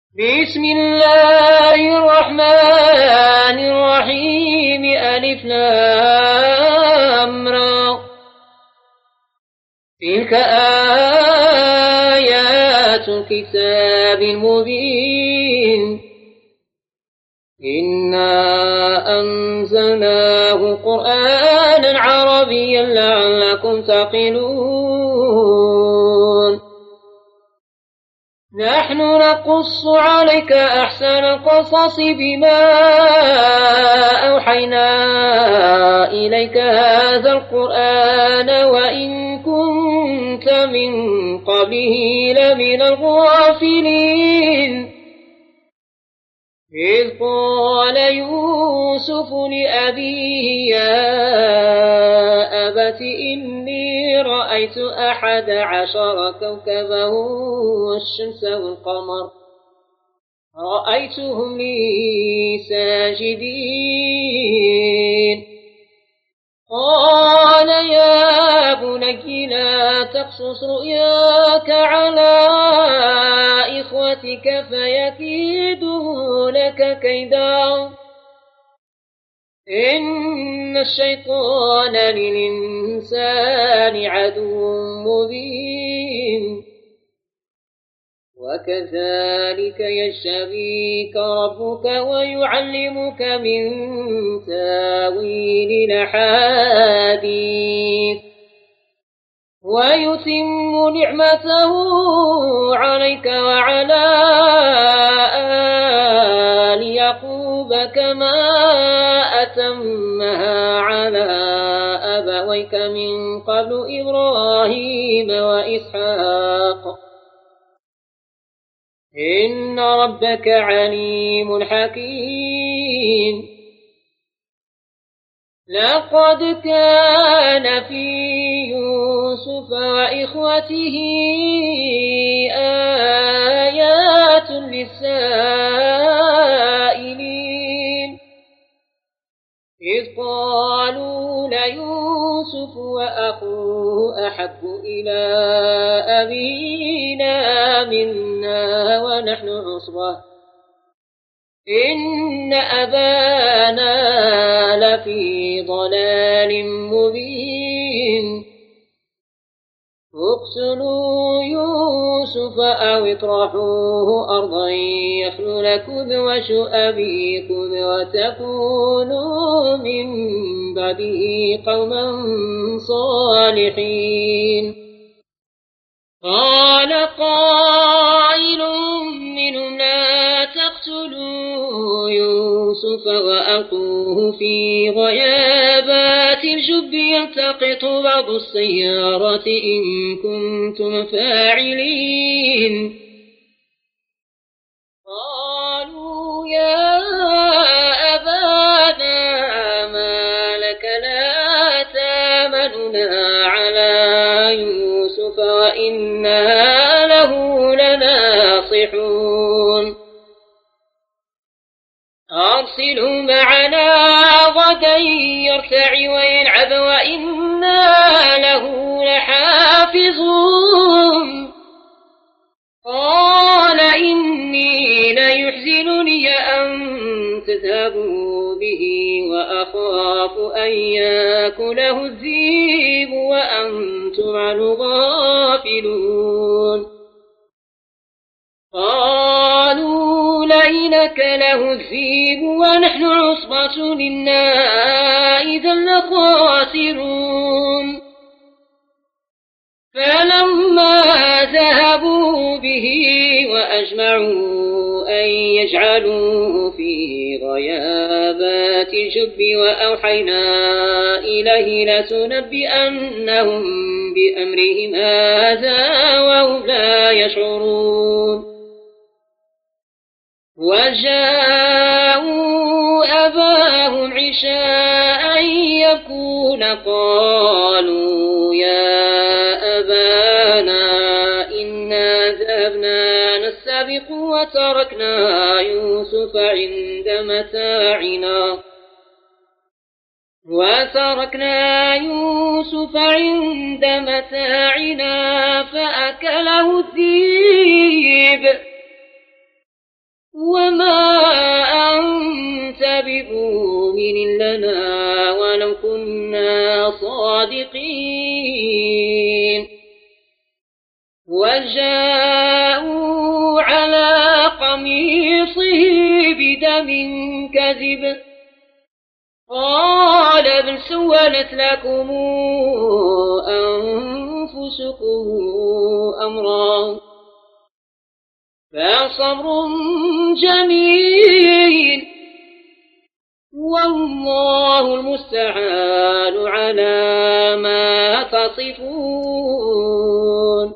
بسم الله الرحمن الرحيم ألف لام را تلك آيات الكتاب المبين إنا أنزلناه قرآنا عربيا لعلكم تعقلون نحن نقص عليك أحسن القصص بما أوحينا إليك هذا القرآن وإن كنت من قبله لمن الغافلين إذ قال يوسف لأبيه يا أبت إني رأيت 11 كوكبا والشمس والقمر رأيتهم لي ساجدين قال يا بني لا تقصص رؤياك على إخوتك فيكيدوا لك كيدا إن الشيطان للإنسان عدو مبين وكذلك يجتبيك ربك ويعلمك من تاويل الأحاديث ويتم نعمته عليك وعلى آل يعقوب كما أتمها على أبويك من قبل إبراهيم وإسحاق إن ربك عليم حكيم لقد كان في يوسف وإخوته آيات للسائلين إذ قالوا ليوسف وأخوه أحب إلى أبينا منا ونحن عصبة إن أبانا لفي ضلال مبين اقتلوا يوسف أو اطرحوه أرضا يخل لكم وجه أبيكم وتكونوا من بعده قوما صالحين قال قائل منهم لا تقتلوا يوسف وألقوه في غيابات الجب يلتقط بعض السيارة إن كنتم فاعلين قالوا يا أبانا ما لك لا تامننا على يوسف وإنا له لناصحون أرسله معنا غدا يرتع ويلعب وإنا له لحافظون قال إني ليحزنني أن تذهبوا به وأخاف أن يأكله الذئب وأنتم عنه غافلون قالوا لئن أكله الذئب ونحن عصبة إنا إذا لخاسرون فلما ذهبوا به وأجمعوا أن يجعلوه في غيابات الجب وأوحينا إليه لتنبئنهم بأمرهم هذا وهم لا يشعرون وجاءوا أباهم عشاء يبكون قالوا يا أبانا إنا ذهبنا نستبق وتركنا يوسف عند متاعنا فأكله الذئب بمؤمن لنا ولو كنا صادقين وجاءوا على قميصه بدم كذب قال بل سولت لكم أنفسكم أمرا فصبر جميل والله المستعان على ما تصفون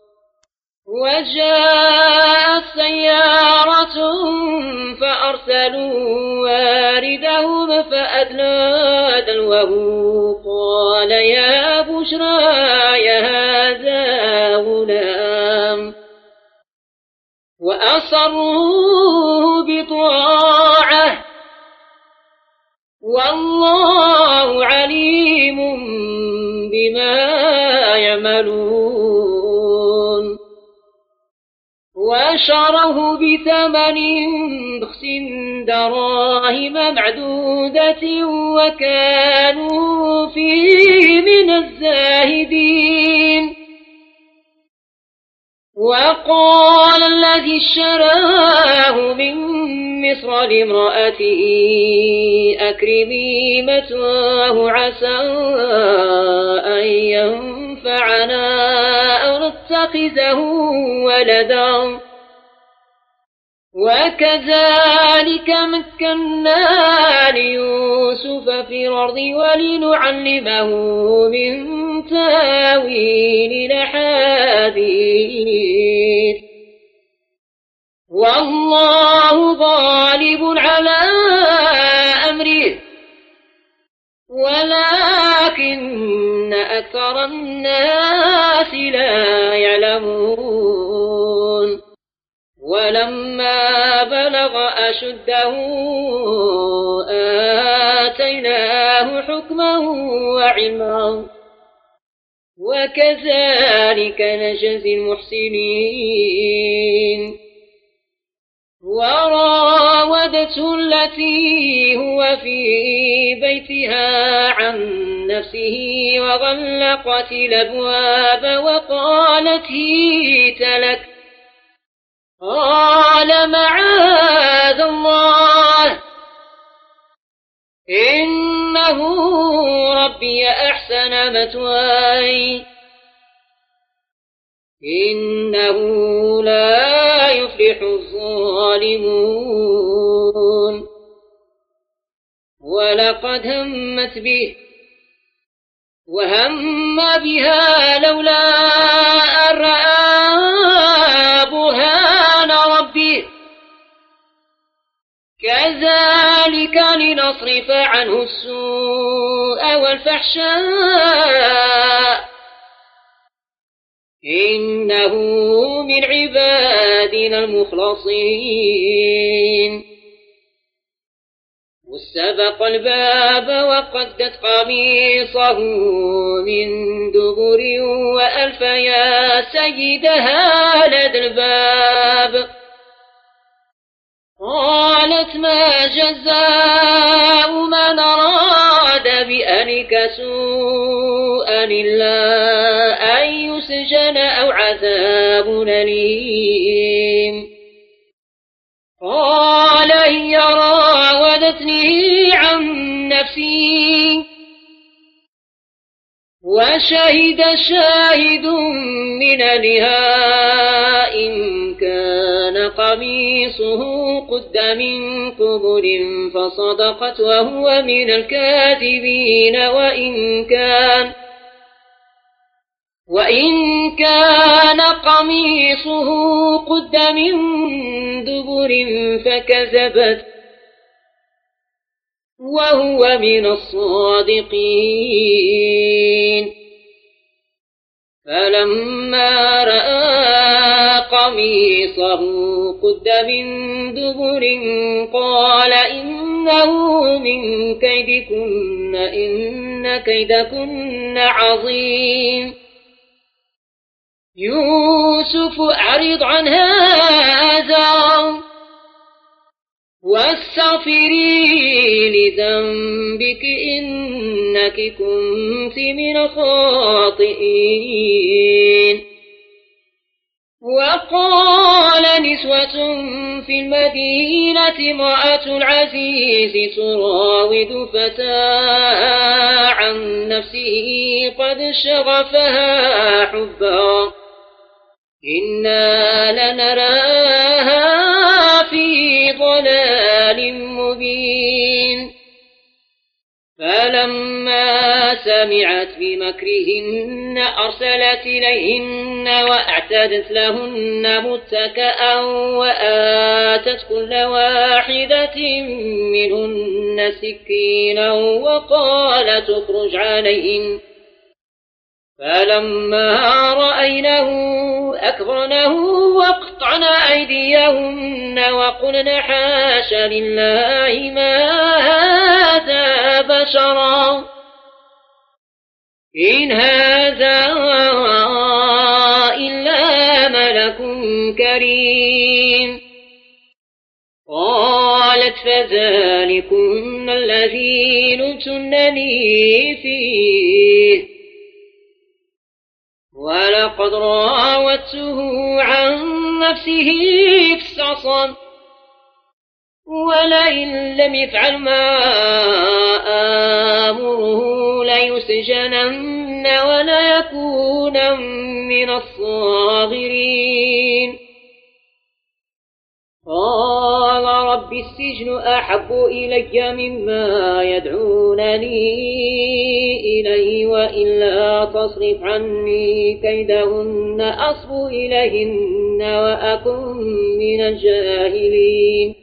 وجاءت سيارة فأرسلوا واردهم فأدلى دلوه قال يا بشرى هذا غلام وأصروا بطاعة والله عليم بما يعملون وشره بثمن بخس دراهم معدودة وكانوا فيه من الزاهدين وقال الذي اشتراه من مصر لامرأته أكرمي مثواه عسى أن ينفعنا أو نتخذه ولدا وكذلك مكنا ليوسف في الأرض ولنعلمه من تاويل الأحاديث والله غالب على أمره ولكن أكثر الناس لا يعلمون ولما بلغ أشده آتيناه حكما وعلما وكذلك نجزي المحسنين وراودته التي هو في بيتها عن نفسه وغلقت الأبواب وقالت هيت لك قال معاذ الله إنه ربي أحسن مثواي إنه لا يفلح الظالمون ولقد همت به وهم بها لولا أن رأى برهان ربه كذلك لنصرف عنه السوء والفحشاء إنه من عبادنا المخلصين واستبق الباب وقدت قميصه من دبر وألف يا سيدها لدى الباب قالت ما جزاء من أراد بأهلك سوءا إلا أن يسجن أو عذاب أليم قال هي راودتني عن نفسي وشهد شاهد من أهلها إن كان قميصه قد من قبل فصدقت وهو من الكاذبين وإن كان قميصه قد من دبر فكذبت وهو من الصادقين فلما رأى قميصه قد من دبر قال إنه من كيدكن إن كيدكن عظيم يوسف أعرض عن هذا واستغفري لذنبك إنك كنت من الخاطئين. وقال نسوة في المدينة امرأة العزيز تراود فتاها عن نفسه قد شغفها حبا إنا لنراها في ضلال مبين. فلما سمعت بمكرهن أرسلت إليهن وأعتدت لهن متكأ وآتت كل واحدة منهن سكينا وقالت اخرج عليهن. فلما رأينه أكبرنه وقطعن أيديهن وقلن حاش لله ما هذا بشرا إن هذا إلا ملك كريم. قالت فذلكن الذي لمتنني فيه ولقد راودته عن نفسه فاستعصم ولئن لم يفعل ما آمره ليسجنن وليكون من الصاغرين. قال رب السجن أحب إلي مما يدعونني إليه وإلا تصرف عني كيدهن أصب إليهن وأكن من الجاهلين.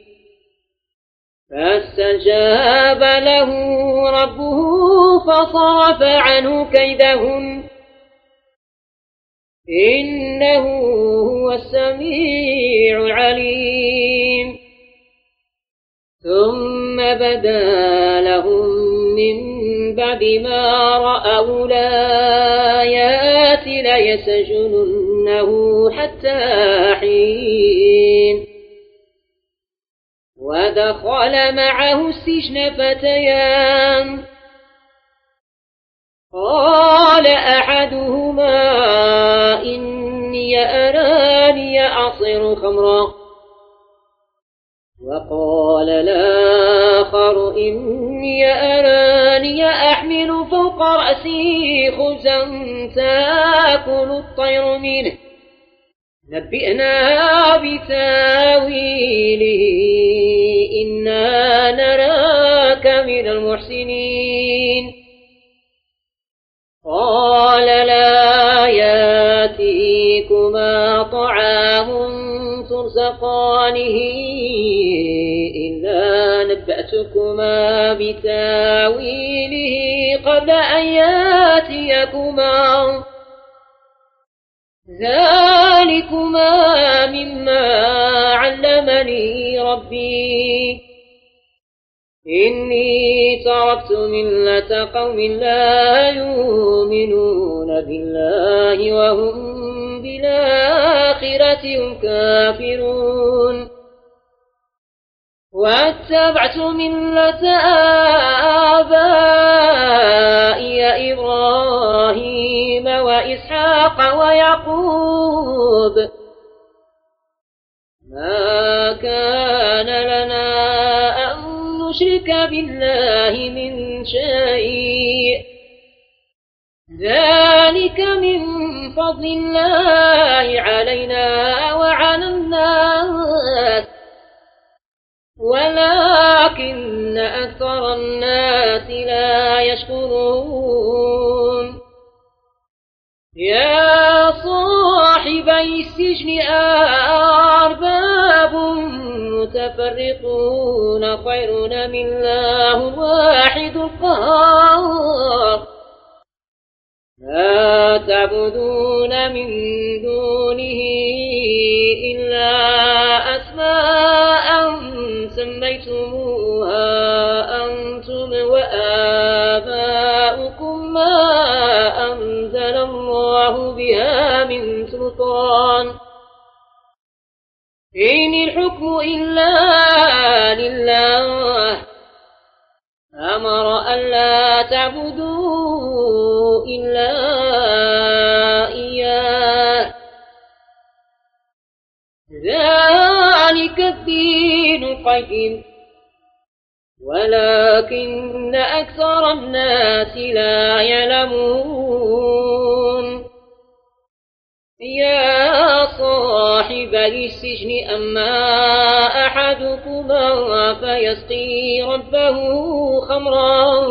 فاستجاب له ربه فصرف عنه كيدهن إنه هو السميع العليم. ثم بدا لهم من بعد ما رأوا الآيات ليسجننه حتى حين. ودخل معه السجن فتيان قال أحدهما إني أراني أعصر خمرا وقال الآخر إني أراني أحمل فوق رأسي خبزا تأكل الطير منه نبئنا بتاويله إنا نراك من المحسنين. قال لا يأتيكما طعام ترزقانه إلا نبأتكما بتاويله قبل أن يأتيكما ذلكما مما علمني ربي إني تركت ملة قوم لا يؤمنون بالله وهم بالآخرة هم كافرون واتبعت ملة آبائي إبراهيم وإسحاق ويعقوب ما كان لنا أن نشرك بالله من شيء ذلك من فضل الله علينا وعلى الناس ولكن أكثر الناس لا يشكرون. يا صاحبي السجن أرباب متفرقون خير من الله الواحد القهار لا تعبدون من دونه إلا أسماء سميتموها أنتم وآباؤكم ما أنزل الله بها من سلطان إن الحكم إلا لله أمر ألا تعبدوا إلا إياه ذلك الدين القيم ولكن أكثر الناس لا يعلمون يا صاحبي السجن أما أحدكما فيسقي ربه خمرا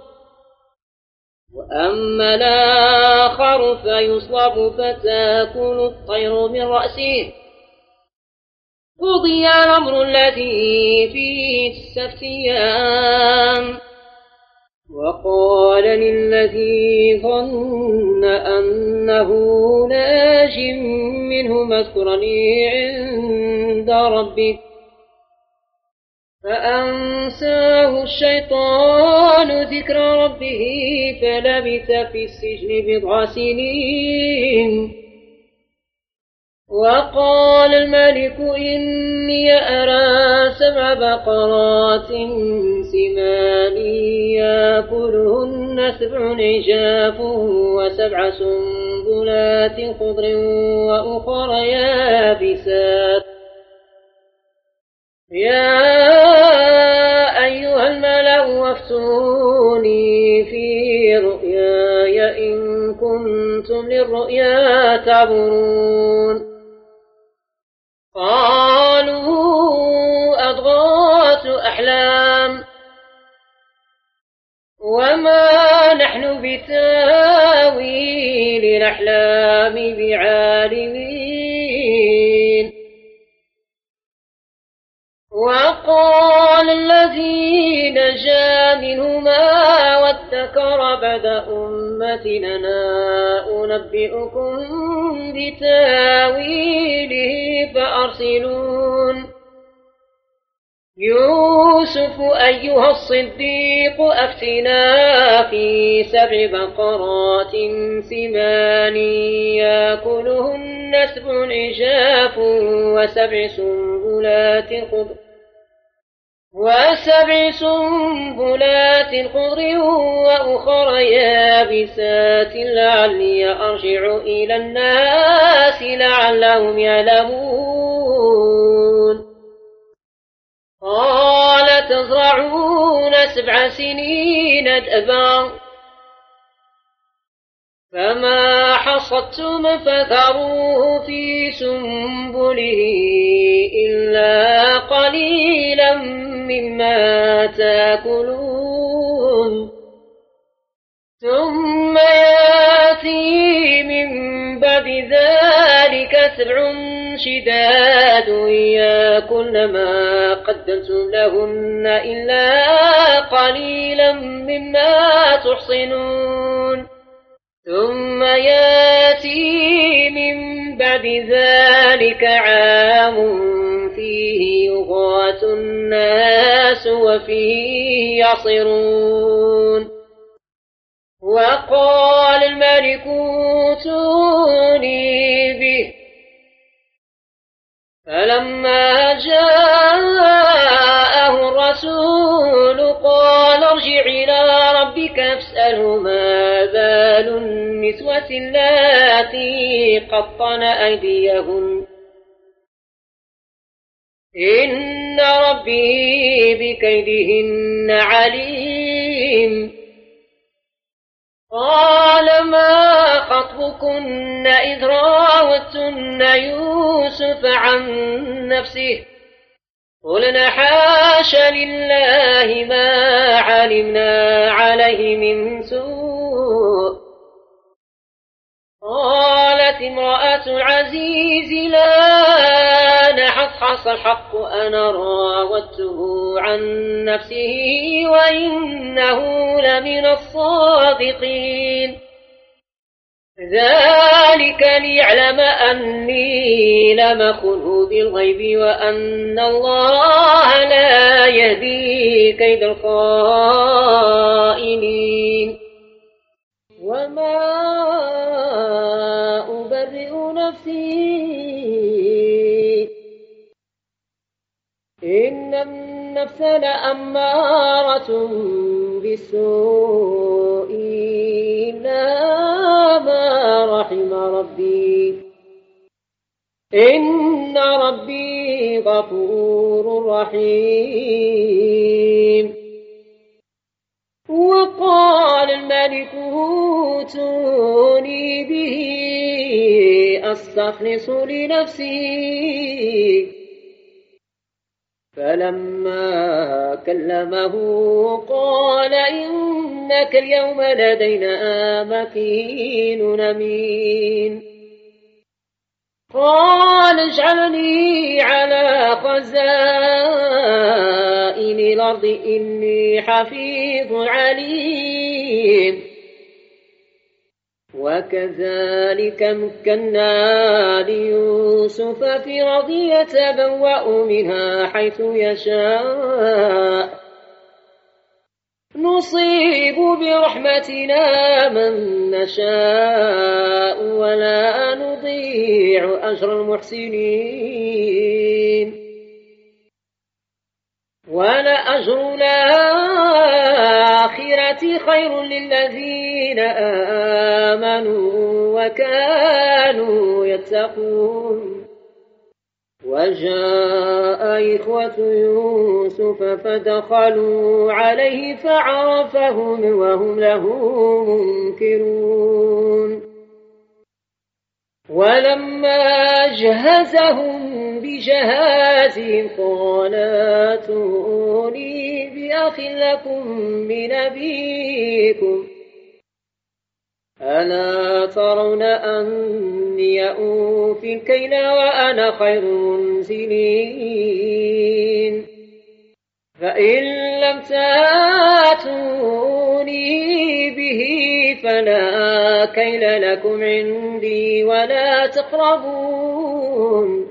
وأما الآخر فيصلب فتأكل الطير من رأسه قضي الأمر الذي فيه تستفتيان وقال للذي ظن أنه ناج منه اذكرني عند ربك فأنساه الشيطان ذكر ربه فلبث في السجن بضع سنين وقال الملك إني أرى 7 بقرات سمان يأكلهن 7 عجاف و7 سنبلات خضر وأخر يابسات يا أيها الملأ وافتوني في رؤياي إن كنتم للرؤيا تعبرون قالوا أضغاث أحلام وما نحن بتاويل الأحلام بعالمين وقال الذي نجا منهما وادكر بعد أمتنا أنبئكم بتاويله فأرسلون يوسف أيها الصديق أفتنا في 7 بقرات سمان يأكلهن 7 عجاف و7 سنبلات خضر وأخر يابسات لعلي أرجع إلى الناس لعلهم يعلمون قال تزرعون 7 سنين دأبا فما حصدتم فذروه في سنبله إلا قليلا مما تأكلون ثم يأتي من بعد ذلك 7 شداد يأكلن ما قدمتم لهن إلا قليلا مما تحصنون ثم يأتي من بعد ذلك عام فيه يغاث الناس وفيه يعصرون وقال الملك ائتوني به فلما جاءه الرسول قال ارجع إلى ربك فاسأله ما بال النسوة اللاتي قطن أيديهن إن ربي بكيدهن عليم قال ما خطبكن إذ راوتن يوسف عن نفسه قلنا حاش لله ما علمنا عليه من سوء قالت امرأة العزيز لا نحصحص الحق أنا راودته عن نفسه وإنه لمن الصادقين ذلك ليعلم أني لم أخنه بالغيب وأن الله لا يهدي كيد الخائنين وما أبرئ نفسي إن النفس لأمارة بالسوء إلا ما رحم ربي إن ربي غفور رحيم. وقال الملك ائتوني به أستخلص لنفسي فلما كلمه قال إنك اليوم لدينا مكين أمين. قال اجعلني على خزائن الأرض إني حفيظ عليم. وكذلك مكنا ليوسف في الأرض يتبوأ منها حيث يشاء نصيب برحمتنا من نشاء ولا نضيع أجر المحسنين. ولأجر الآخرة خير للذين آمنوا وكانوا يتقون. وجاء إخوة يوسف فدخلوا عليه فعرفهم وهم له منكرون. ولما جهزهم بجهازهم قال ائتوني بأخ لكم من أبيكم ألا ترون أني أوفي الكيل وأنا خير المنزلين. فإن لم تأتوني به فلا كيل لكم عندي ولا تقربون.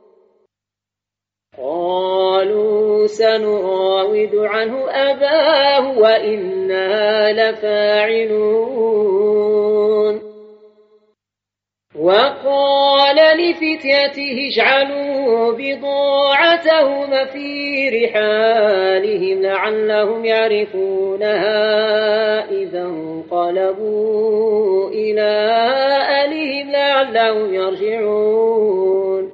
قالوا سنراود عنه أباه وإنا لفاعلون. وقال لفتيته اجعلوا بضاعتهم في رحالهم لعلهم يعرفونها إذا انقلبوا إلى أهلهم لعلهم يرجعون.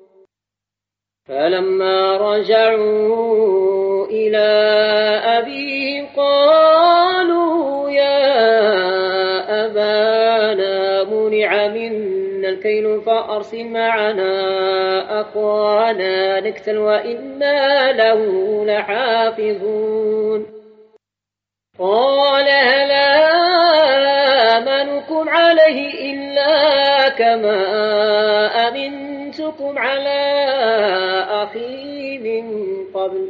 فلما رجعوا إلى أبيهم قالوا يا أبانا منع منا الكيل فأرسل معنا أخانا نكتل وإنا له لحافظون. قال هل آمنكم عليه إلا كما أمنتكم على أخي من قبل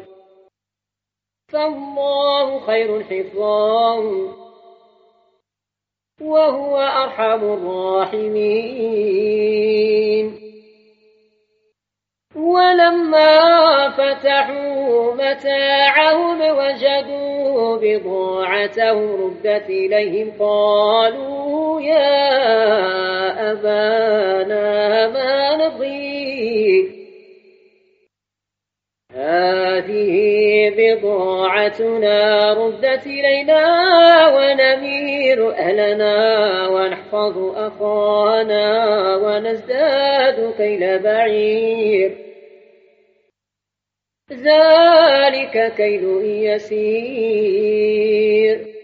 فالله خير حفظا وهو أرحم الراحمين. ولما فتحوا متاعهم وجدوا بضاعتهم ردت إليهم قالوا يا أبانا ما نبغي هذه بضاعتنا ردت إلينا ونمير أهلنا ونحفظ أخانا ونزداد كيل بعير ذلك كيل يسير.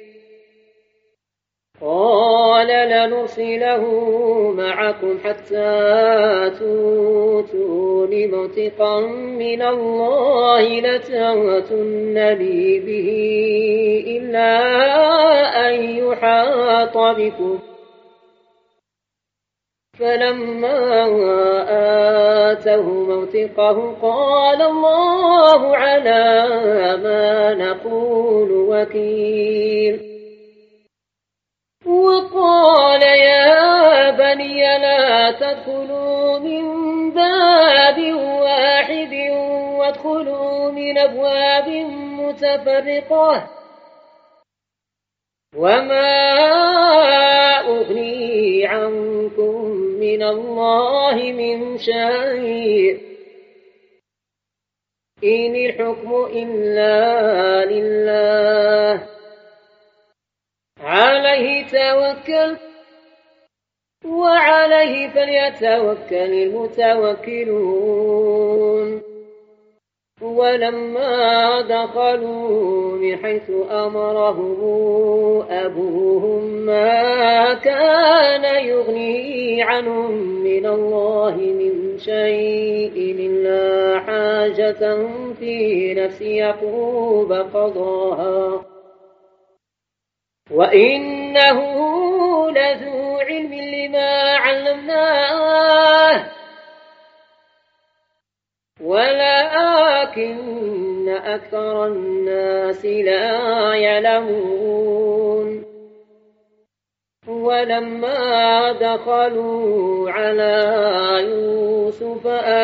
قال لنرسله معكم حتى توتون موثقا من الله لتأتونني به إلا أن يحاط بكم. فلما آتوه موثقه قال الله على ما نقول وكيل. وقال يا بني لا تدخلوا من باب واحد وادخلوا من أبواب متفرقة وما أغني عنكم من الله من شيء إن الحكم إلا لله عليه توكل وعليه فليتوكل المتوكلون ولما دخلوا من حيث أمرهم أبوهم ما كان يغني عنهم من الله من شيء إلا حاجة في نفس يعقوب قضاها وإنه لذو علم لما علمناه ولكن أكثر الناس لا يعلمون ولما دخلوا على يوسف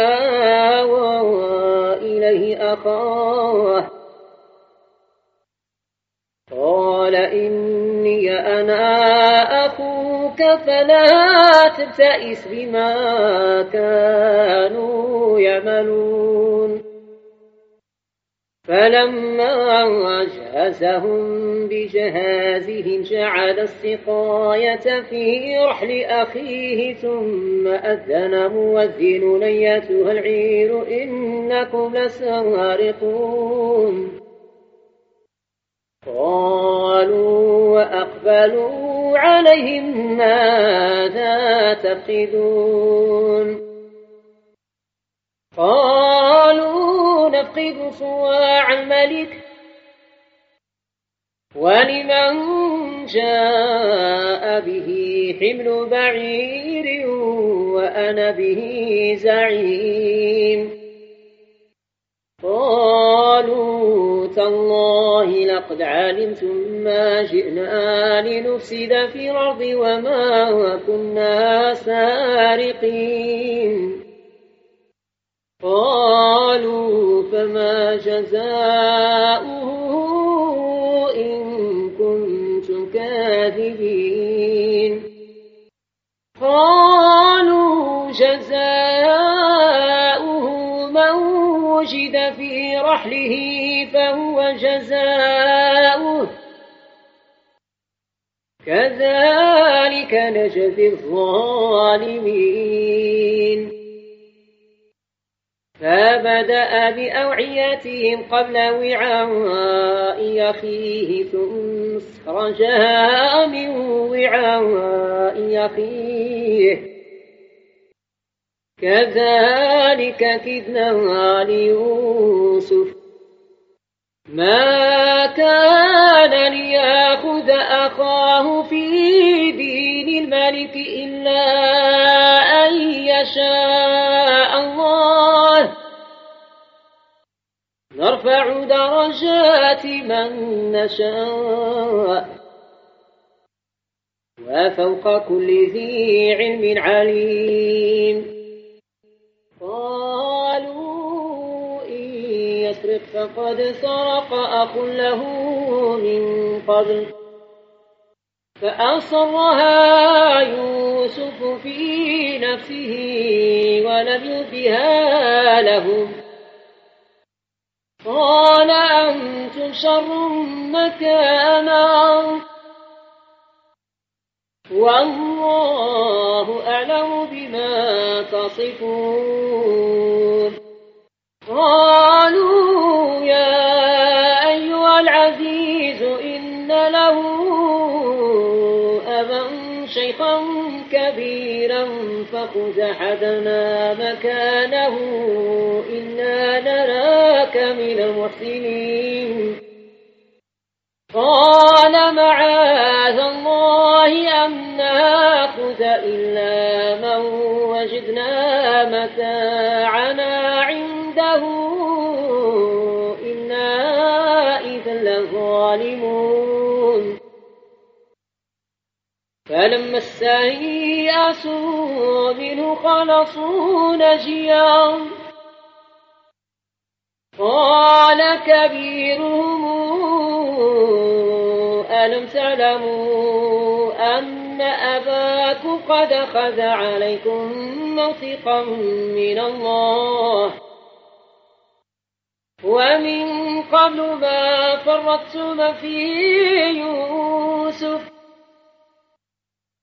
آوى إليه أخاه قال إني أنا أخوك فلا تبتئس بما كانوا يعملون فلما جهزهم بجهازهم جعل السقاية في رحل أخيه ثم أذن مؤذن أيتها العير إنكم لسارقون قالوا وأقبلوا عليهم ماذا تفقدون قالوا نفقد صواع الملك ولمن جاء به حمل بعير وأنا به زعيم قالوا تالله لقد علمتم ما جئنا لنفسد في الأرض وما كنا سارقين قالوا فما جزاؤه إن كنتم كاذبين قالوا جزاؤه من وجد في رحله فهو جزاؤه كذلك نجزي الظالمين فبدأ بأوعيتهم قبل وعاء أخيه ثم استخرجها من وعاء أخيه كذلك كدنا ليوسف ما كان ليأخذ أخاه في دين الملك إلا أن يشاء الله نرفع درجات من نشاء وفوق كل ذي علم عليم قالوا إن يسرق فقد سرق أخ له من قبل فأصرها يوسف في نفسه ولم يبدها لهم قال أنتم شر مكانا والله أعلم بما تصفون قالوا يا أيها العزيز إن له أبا شيخا كبيرا فخذ أحدنا مكانه إنا نراك من المحسنين قال معاذ الله أن نأخذ إلا من وجدنا متاعنا عنده إنا إذا لظالمون فلما استيأسوا منه خلصوا نجيا قال كبيرهم ألم تعلموا أن أباكم قد أخذ عليكم موثقا من الله ومن قبل ما فرطتم في يوسف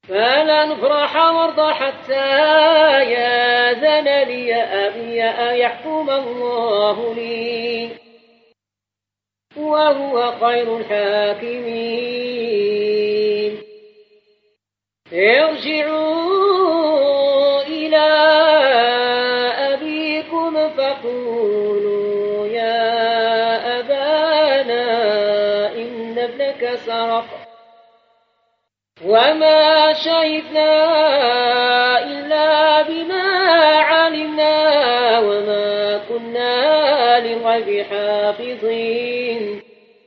فلن أفرح وارضى حتى يأذن لي أبي أن يحكم الله لي وهو خير الحاكمين. ارجعوا إلى أبيكم فقولوا يا أبانا إن ابنك سرق وما شهدنا إلا بما علمنا وما كنا للغيب حافظين.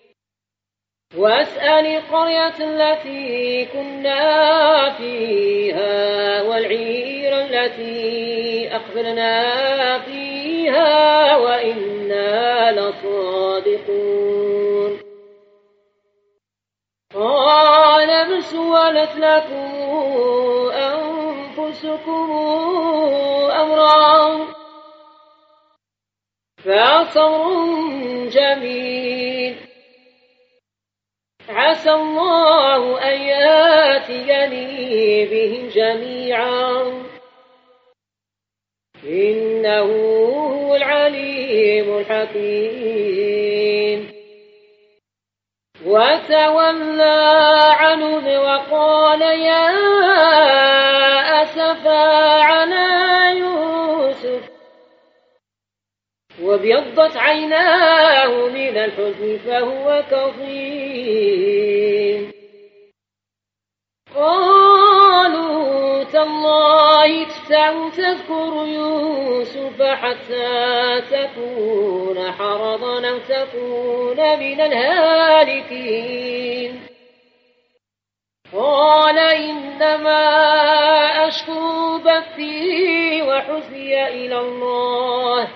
واسأل القرية التي كنا فيها والعير التي أقبلنا فيها وإنا لصادقون. قال بل سولت لكم أنفسكم أمرا فصبر جميل عسى الله أن يأتيني بهم جميعا إنه هو العليم الحكيم. وتولى عنهم وقال يا أسفا على يوسف وابيضت عيناه من الحزن فهو كظيم. قالوا تالله تذكر يوسف حتى تكون حرضا أو تكون من الهالكين. قال إنما أشكو بثي وحزني إلى الله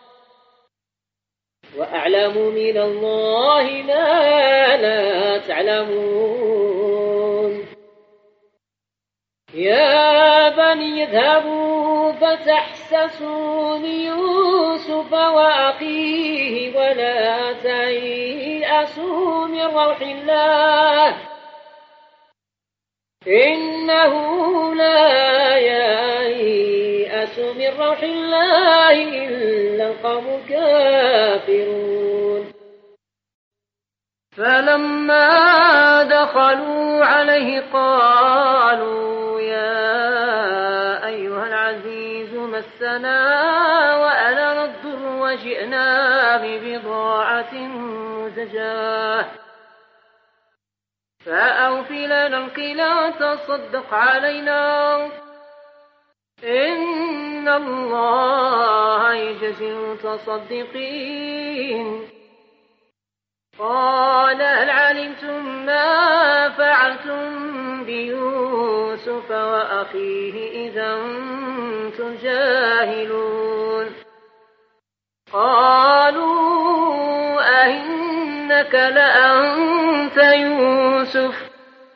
وأعلم من الله ما لا تعلمون. يا بني اذهبوا فتحسسوا من يوسف وأخيه ولا تيأسوا من روح الله إنه لا ييأس من روح الله إلا القوم الكافرون. فلما دخلوا عليه قالوا يا أيها العزيز مسنا وألنا الضر وجئنا ببضاعة مزجاة فأوف لنا الكيل تصدق علينا إن الله يجزي المتصدقين. قال هل علمتم ما فعلتم بيوسف وأخيه إذا أنتم جاهلون. قالوا أئنك لأنت يوسف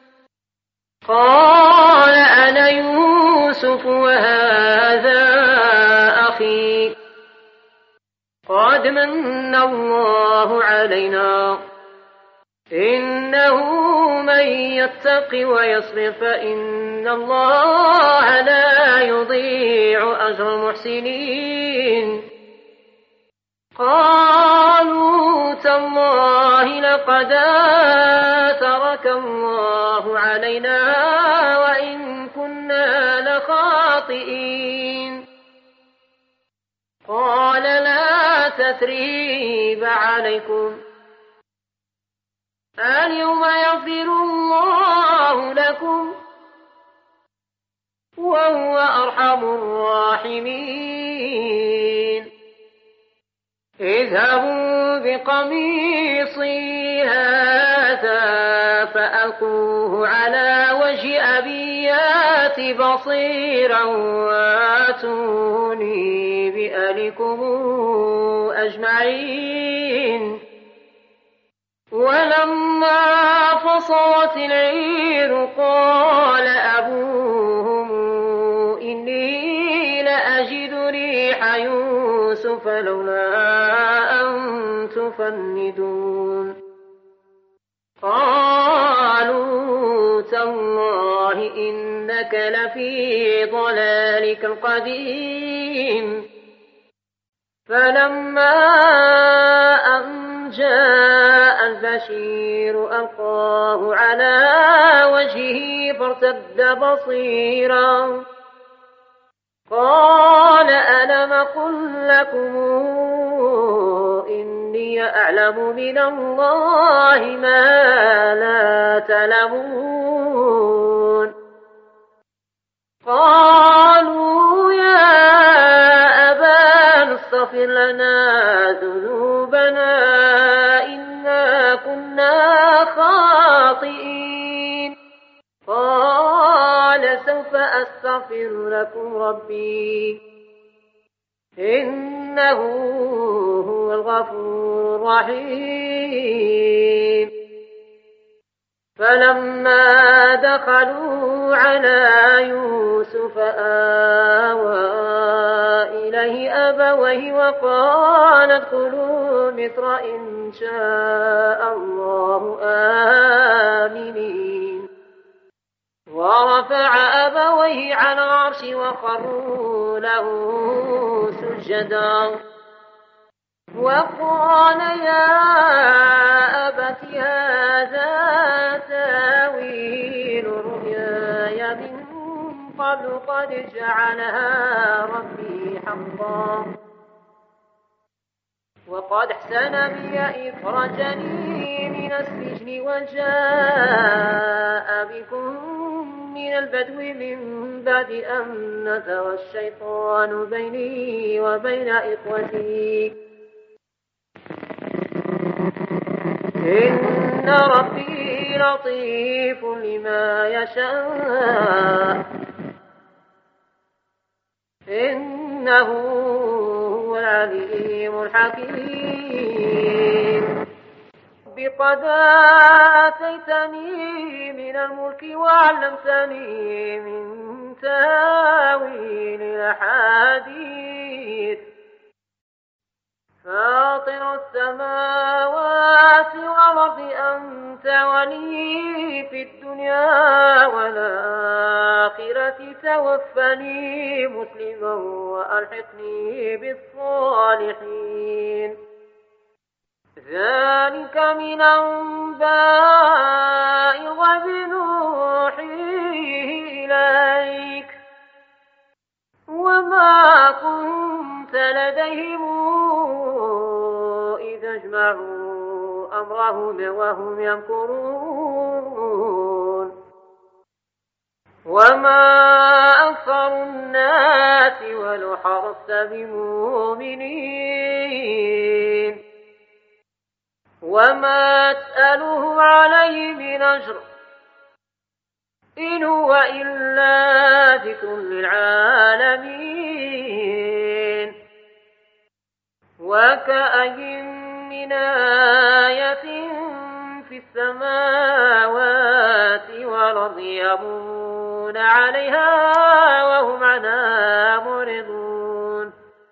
قال أنا يوسف وهذا أخي قد من الله علينا إنه من يتق ويصبر فإن الله لا يضيع أجر المحسنين. قالوا تالله لقد آثرك الله علينا وإن كنا لخاطئين. قال لا تثريب عليكم اليوم يغفر الله لكم وهو أرحم الراحمين. اذهبوا بقميصي هذا فألقوه على وجه أبي يات بصيرا واتوني بأهلكم أجمعين. ولما فصلت العير قال أبوهم إني لأجد ريح يوسف لولا أن تفندون. قالوا تالله الله إنك لفي ضلالك القديم. فلما أن جاء البشير ألقاه على وجهه فارتد بصيرا قال ألم قل لكم إني أعلم من الله ما لا تعلمون. قالوا يا أبانا استغفر لنا ذنوبنا إنا كنا خاطئين. قال سوف أستغفر لكم ربي إنه هو الغفور الرحيم. فلما دخلوا على يوسف آوى إليه أبويه وقال ادخلوا مصر إن شاء الله آمنين. ورفع أبويه على العرش وخروا له سجدا وقال يا أبت هذا تاويل رؤياي من قبل قد جعلها ربي حقا وقد أحسن بي إذ أخرجني من السجن وجاء بكم من البدو من بعد أن نزغ الشيطان بيني وبين إخوتي إن ربي لطيف لما يشاء إنه هو العليم الحكيم. بقد آتيتني من الملك وعلمتني من تاويل الأحاديث فاطر السماوات والأرض أنت ولي في الدنيا والآخرة توفني مسلما وألحقني بالصالحين. ذلك من أنباء الغيب نوحيه إليك وما كنت لديهم إذ اجمعوا أمرهم وهم يمكرون. وما أكثر الناس ولو حرصت بمؤمنين وما تسألهم عليه من أجر إن هو إلا ذكر للعالمين. وكأي من آية في السماوات والأرض يمرون عليها وهم عنها معرضون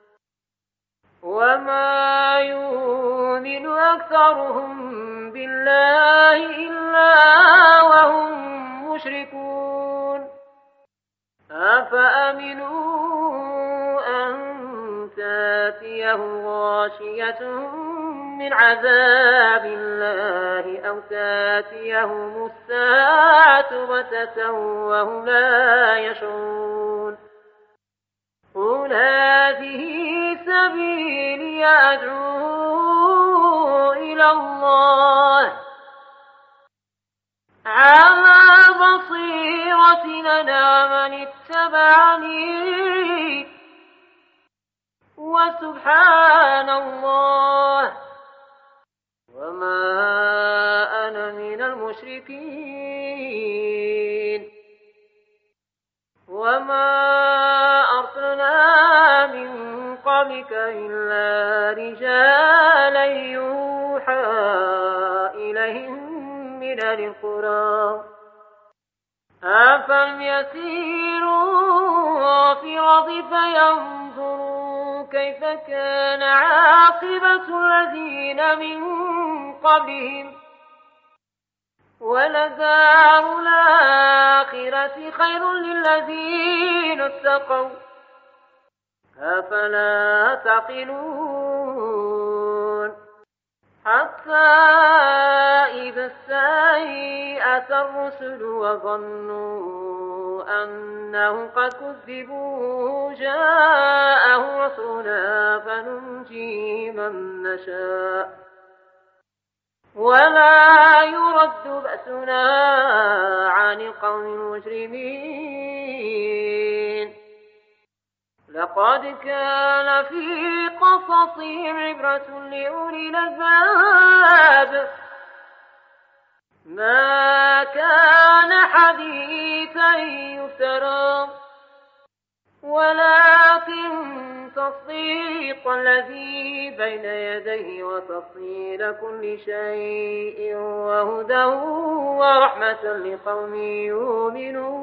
وما يؤمن أكثرهم بالله إلا وهم مشركون. أفأمنوا أن تأتيهم غاشية من عذاب الله أو تأتيهم الساعة بغتة وهم لا يشعرون. قل هذه سبيلي أدعو إلى الله على بصيرة أنا ومن اتبعني وسبحان الله وما أنا من المشركين. وما أرسلنا من قبلك إلا رجالا يوحى إليهم من القرى أفلم يسيروا في الأرض فينظروا كيف كان عاقبة الذين من قبلهم ولدار الآخرة خير للذين اتقوا أفلا تعقلون حتى إذا استيأس الرسل وظنوا أنهم قد كذبوا جاءهم رسولنا فننجي من نشاء ولا يرد بأسنا عن القوم المجرمين لقد كان في قصصهم عبرة لأولي الألباب ما كان حديثا يفترى ولكن تصديق الذي بين يديه وتفصيل كل شيء وهدى ورحمة لقوم يؤمنون